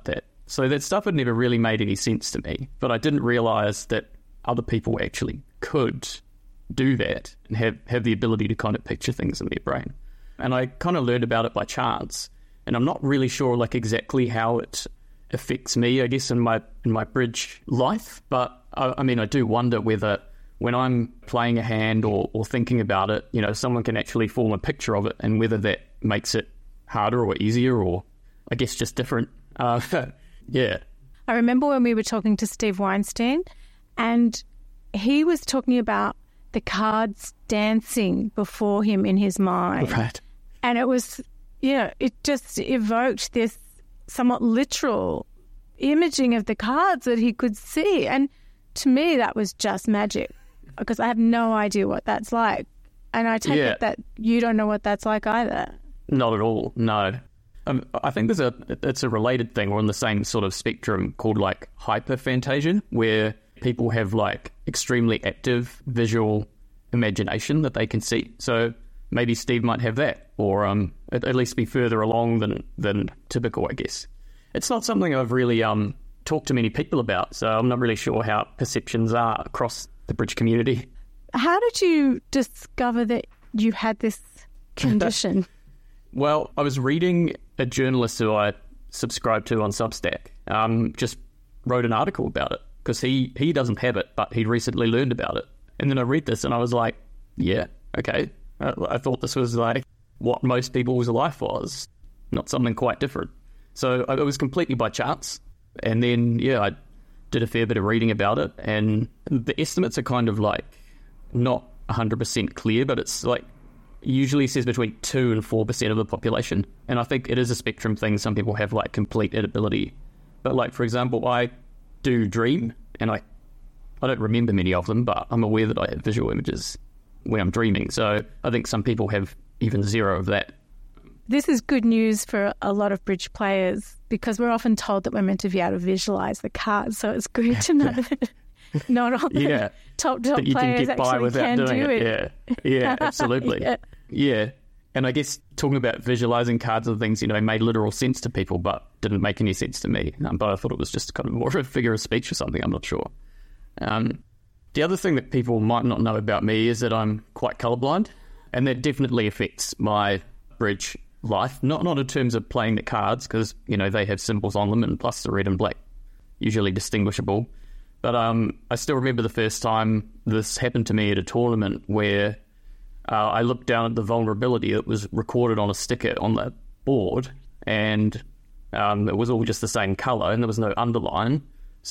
So that stuff had never really made any sense to me, but I didn't realise that other people actually could do that and have, have the ability to kind of picture things in their brain. And I kind of learned about it by chance, and I'm not really sure like exactly how it affects me, I guess, in my in my bridge life. But I, I mean, I do wonder whether when I'm playing a hand or, or thinking about it, you know, someone can actually form a picture of it, and whether that makes it harder or easier, or I guess just different. Uh, yeah. I remember when we were talking to Steve Weinstein, and he was talking about the cards dancing before him in his mind. Right. And it was, you know, it just evoked this somewhat literal imaging of the cards that he could see. And to me, that was just magic, because I have no idea what that's like. And I take yeah. it that you don't know what that's like either. Not at all, no. Um, I think there's a it's a related thing, or on the same sort of spectrum, called like hyperphantasia, where people have like extremely active visual imagination that they can see. So maybe Steve might have that, or um, at, at least be further along than than typical, I guess. It's not something I've really um talked to many people about, so I'm not really sure how perceptions are across the bridge community. How did you discover that you had this condition? Well, I was reading a journalist who I subscribe to on Substack, um, just wrote an article about it, because he, he doesn't have it, but he recently learned about it. And then I read this and I was like, yeah, okay. I, I thought this was like what most people's life was, not something quite different. So it was completely by chance. And then, yeah, I did a fair bit of reading about it, and the estimates are kind of like not one hundred percent clear, but it's like usually says between two and four percent of the population. And I think it is a spectrum thing. Some people have like complete inability. But like, for example, I do dream, and I, I don't remember many of them, but I'm aware that I have visual images when I'm dreaming. So I think some people have even zero of that. This is good news for a lot of bridge players, because we're often told that we're meant to be able to visualise the cards. So it's good to know that not all the yeah. top, top that you players can get by actually without can doing do it. it. Yeah, yeah, absolutely. yeah. yeah. And I guess talking about visualising cards and things, you know, made literal sense to people, but didn't make any sense to me. Um, but I thought it was just kind of more of a figure of speech or something. I'm not sure. Um, the other thing that people might not know about me is that I'm quite colourblind, and that definitely affects my bridge life. Not not in terms of playing the cards, because, you know, they have symbols on them, and plus the red and black, usually distinguishable. But um, I still remember the first time this happened to me at a tournament where uh, I looked down at the vulnerability that was recorded on a sticker on the board, and um, it was all just the same colour, and there was no underline.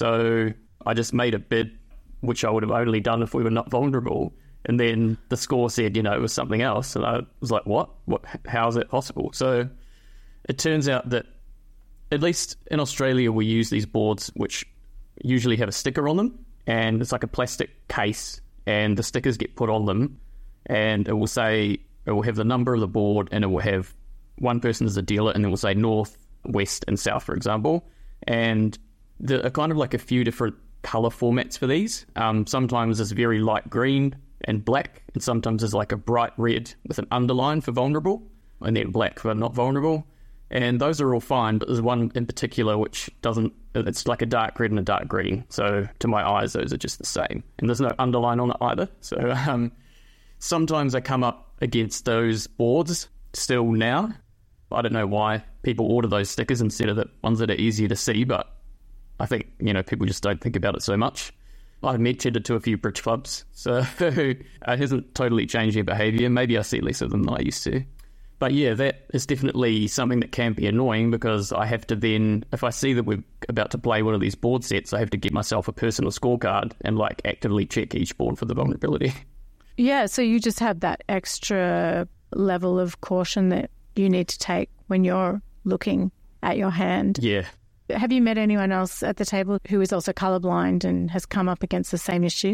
So I just made a bid, which I would have only done if we were not vulnerable. And then the score said, you know, it was something else. And I was like, what? What? How is that possible? So it turns out that, at least in Australia, we use these boards which usually have a sticker on them. And it's like a plastic case, and the stickers get put on them. And it will say, it will have the number of the board, and it will have one person as a dealer, and it will say north, west, and south, for example. And there are kind of like a few different colour formats for these. Um, sometimes it's very light green and black, and sometimes there's like a bright red with an underline for vulnerable, and then black for not vulnerable. And those are all fine, but there's one in particular which doesn't, it's like a dark red and a dark green. So to my eyes, those are just the same. And there's no underline on it either. So um, sometimes I come up against those boards still now. I don't know why people order those stickers instead of the ones that are easier to see, but I think, you know, people just don't think about it so much. I've mentioned it to a few bridge clubs, so it hasn't totally changed their behaviour. Maybe I see less of them than I used to. But yeah, that is definitely something that can be annoying, because I have to then, if I see that we're about to play one of these board sets, I have to get myself a personal scorecard and like actively check each board for the vulnerability. Yeah, so you just have that extra level of caution that you need to take when you're looking at your hand. Yeah. Have you met anyone else at the table who is also colourblind and has come up against the same issue?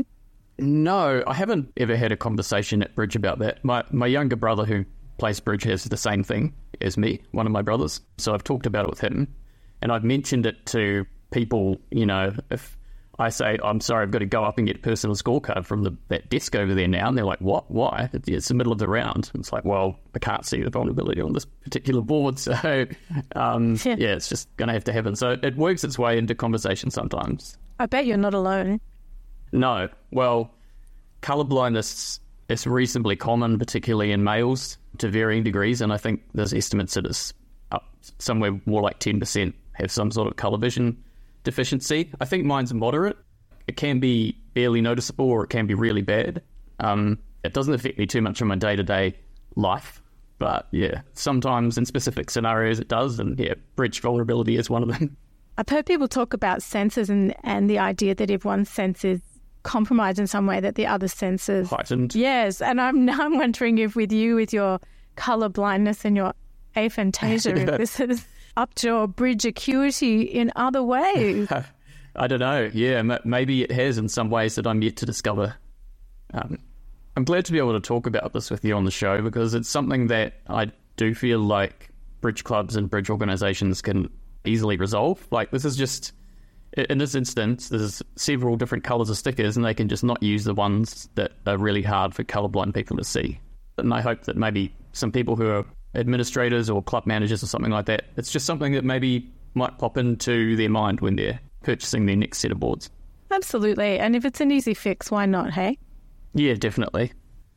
No, I haven't ever had a conversation at bridge about that. My my younger brother who plays bridge has the same thing as me, one of my brothers. So I've talked about it with him, and I've mentioned it to people, you know, if I say, I'm sorry, I've got to go up and get a personal scorecard from the, that desk over there now. And they're like, what? Why? It's the middle of the round. It's like, well, I can't see the vulnerability on this particular board. So, um, yeah. yeah, it's just going to have to happen. So it works its way into conversation sometimes. I bet you're not alone. No. Well, colour blindness is reasonably common, particularly in males, to varying degrees. And I think there's estimates that it's up somewhere more like ten percent have some sort of colour vision deficiency. I think mine's moderate. It can be barely noticeable or it can be really bad. Um, it doesn't affect me too much in my day-to-day life. But yeah, sometimes in specific scenarios it does. And yeah, bridge vulnerability is one of them. I've heard people talk about senses and, and the idea that if one sense is compromised in some way, that the other senses... heightened. Yes, and I'm now I'm wondering if with you, with your colour blindness and your aphantasia, if this is upped your bridge acuity in other ways. I don't know. Yeah, m- maybe it has in some ways that I'm yet to discover. Um, I'm glad to be able to talk about this with you on the show because it's something that I do feel like bridge clubs and bridge organisations can easily resolve. Like, this is just, in this instance, there's several different colours of stickers and they can just not use the ones that are really hard for colourblind people to see. And I hope that maybe some people who are administrators or club managers or something like that, it's just something that maybe might pop into their mind when they're purchasing their next set of boards. Absolutely. And if it's an easy fix, why not, hey? Yeah, definitely.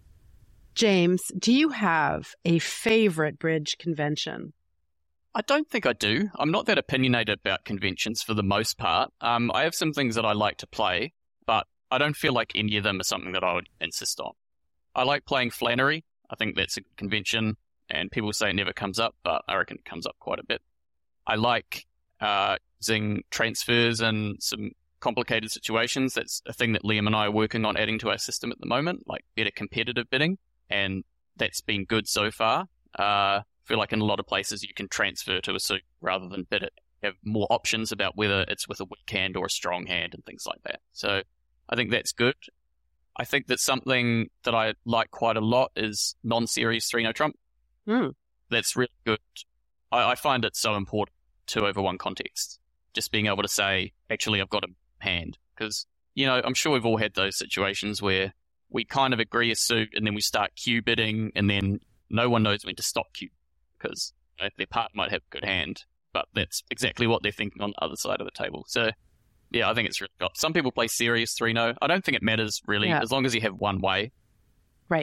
James, do you have a favourite bridge convention? I don't think I do. I'm not that opinionated about conventions for the most part. Um, I have some things that I like to play, but I don't feel like any of them are something that I would insist on. I like playing Flannery. I think that's a good convention, and people say it never comes up, but I reckon it comes up quite a bit. I like uh, using transfers in some complicated situations. That's a thing that Liam and I are working on adding to our system at the moment, like better competitive bidding, and that's been good so far. Uh, I feel like in a lot of places you can transfer to a suit rather than bid it. You have more options about whether it's with a weak hand or a strong hand and things like that. So I think that's good. I think that something that I like quite a lot is non-series three-no trump. Mm. That's really good. I, I find it so important to over one context. Just being able to say, actually, I've got a hand. Because, you know, I'm sure we've all had those situations where we kind of agree a suit and then we start queue bidding and then no one knows when to stop queue. Because you know, their partner might have a good hand, but that's exactly what they're thinking on the other side of the table. So, yeah, I think it's really good. Some people play serious three-no. I don't think it matters, really, yeah. as long as you have one way. Right.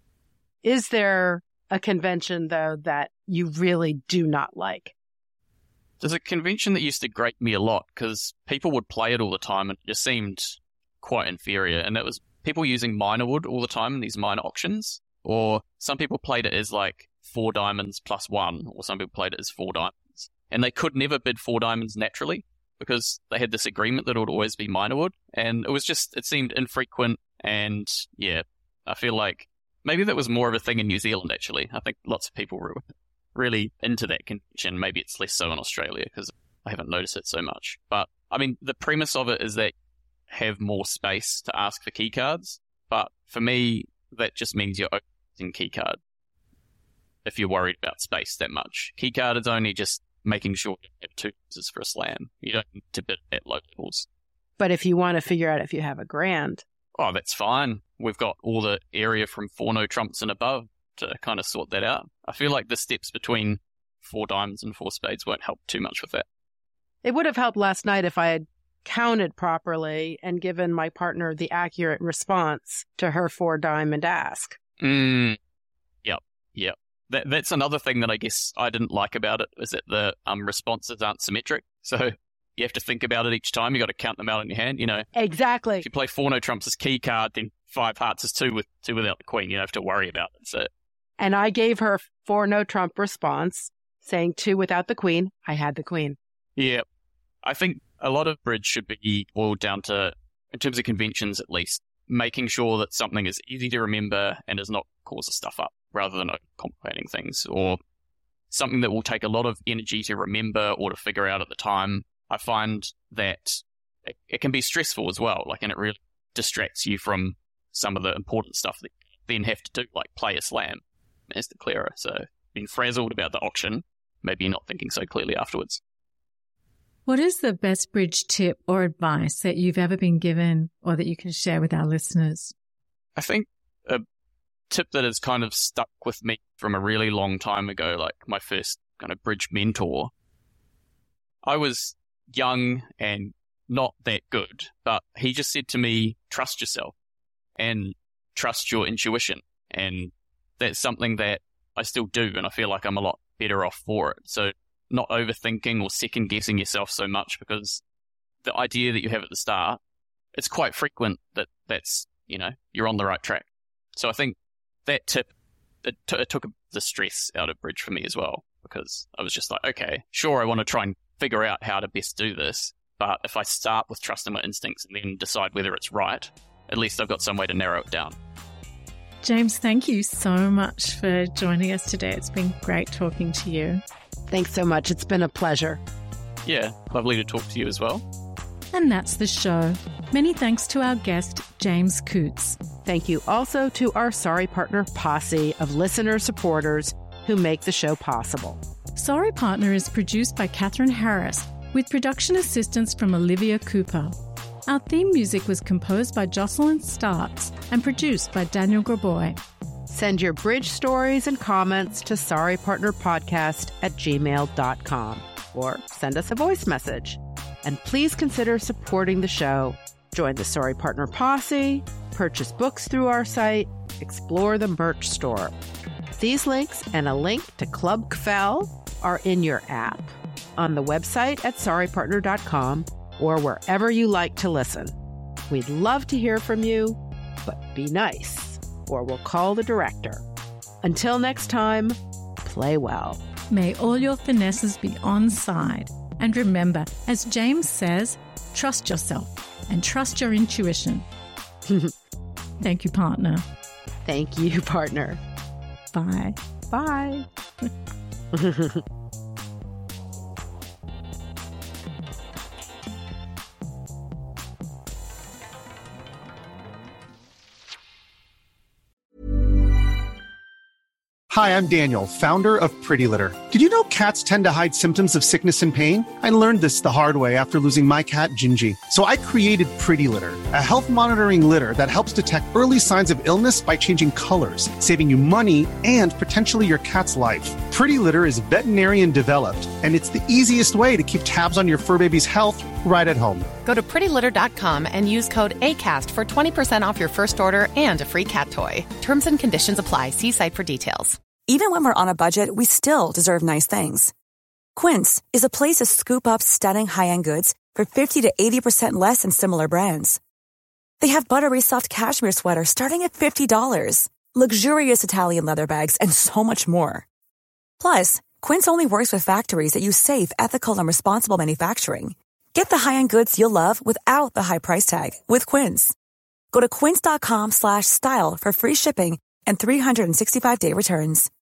Is there a convention, though, that you really do not like? There's a convention that used to grate me a lot because people would play it all the time and it just seemed quite inferior. And that was people using minor wood all the time in these minor auctions. Or some people played it as like four diamonds plus one, or some people played it as four diamonds. And they could never bid four diamonds naturally because they had this agreement that it would always be minor wood. And it was just, it seemed infrequent. And yeah, I feel like maybe that was more of a thing in New Zealand, actually. I think lots of people were really into that convention. Maybe it's less so in Australia because I haven't noticed it so much. But I mean, the premise of it is that you have more space to ask for key cards. But for me, that just means you're opening key card. If you're worried about space that much. Keycard is only just making sure you have two uses for a slam. You don't need to bid at low levels. But if you want to figure out if you have a grand... Oh, that's fine. We've got all the area from four no trumps and above to kind of sort that out. I feel like the steps between four diamonds and four spades won't help too much with that. It would have helped last night if I had counted properly and given my partner the accurate response to her four diamond ask. Mm. Yep, yep. That, that's another thing that I guess I didn't like about it, is that the um, responses aren't symmetric. So you have to think about it each time. You got to count them out in your hand, you know. Exactly. If you play four no trumps as key card, then five hearts is two with two without the queen. You don't have to worry about it. So. And I gave her four no trump response, saying two without the queen. I had the queen. Yeah. I think a lot of bridge should be boiled down to, in terms of conventions at least, making sure that something is easy to remember and does not cause stuff up, rather than complicating things, or something that will take a lot of energy to remember or to figure out at the time. I find that it, it can be stressful as well, like, and it really distracts you from some of the important stuff that you then have to do, like play a slam as the clearer. So being frazzled about the auction, maybe you're not thinking so clearly afterwards. What is the best bridge tip or advice that you've ever been given or that you can share with our listeners? I think a tip that has kind of stuck with me from a really long time ago, like my first kind of bridge mentor, I was young and not that good, but he just said to me, trust yourself and trust your intuition. And that's something that I still do, and I feel like I'm a lot better off for it. So not overthinking or second guessing yourself so much, because the idea that you have at the start, it's quite frequent that that's, you know, you're on the right track. So I think that tip, it, t- it took the stress out of bridge for me as well, because I was just like, okay, sure, I want to try and figure out how to best do this, but if I start with trusting my instincts and then decide whether it's right, at least I've got some way to narrow it down. James, thank you so much for joining us today. It's been great talking to you. Thanks so much. It's been a pleasure. Yeah, lovely to talk to you as well. And that's the show. Many thanks to our guest, James Coutts. Thank you also to our Sorry Partner posse of listener supporters who make the show possible. Sorry Partner is produced by Catherine Harris with production assistance from Olivia Cooper. Our theme music was composed by Jocelyn Starks and produced by Daniel Graboy. Send your bridge stories and comments to sorrypartnerpodcast at gmail dot com or send us a voice message. And please consider supporting the show. Join the Sorry Partner posse, purchase books through our site, explore the merch store. These links and a link to Club Cvel are in your app, on the website at sorry partner dot com, or wherever you like to listen. We'd love to hear from you, but be nice, or we'll call the director. Until next time, play well. May all your finesses be on side. And remember, as James says, trust yourself and trust your intuition. Thank you, partner. Thank you, partner. Bye. Bye. Hi, I'm Daniel, founder of Pretty Litter. Did you know cats tend to hide symptoms of sickness and pain? I learned this the hard way after losing my cat, Gingy. So I created Pretty Litter, a health monitoring litter that helps detect early signs of illness by changing colors, saving you money and potentially your cat's life. Pretty Litter is veterinarian developed, and it's the easiest way to keep tabs on your fur baby's health right at home. Go to pretty litter dot com and use code ACAST for twenty percent off your first order and a free cat toy. Terms and conditions apply. See site for details. Even when we're on a budget, we still deserve nice things. Quince is a place to scoop up stunning high-end goods for fifty to eighty percent less than similar brands. They have buttery soft cashmere sweaters starting at fifty dollars, luxurious Italian leather bags, and so much more. Plus, Quince only works with factories that use safe, ethical, and responsible manufacturing. Get the high-end goods you'll love without the high price tag with Quince. Go to quince dot com slash style for free shipping and three sixty-five day returns.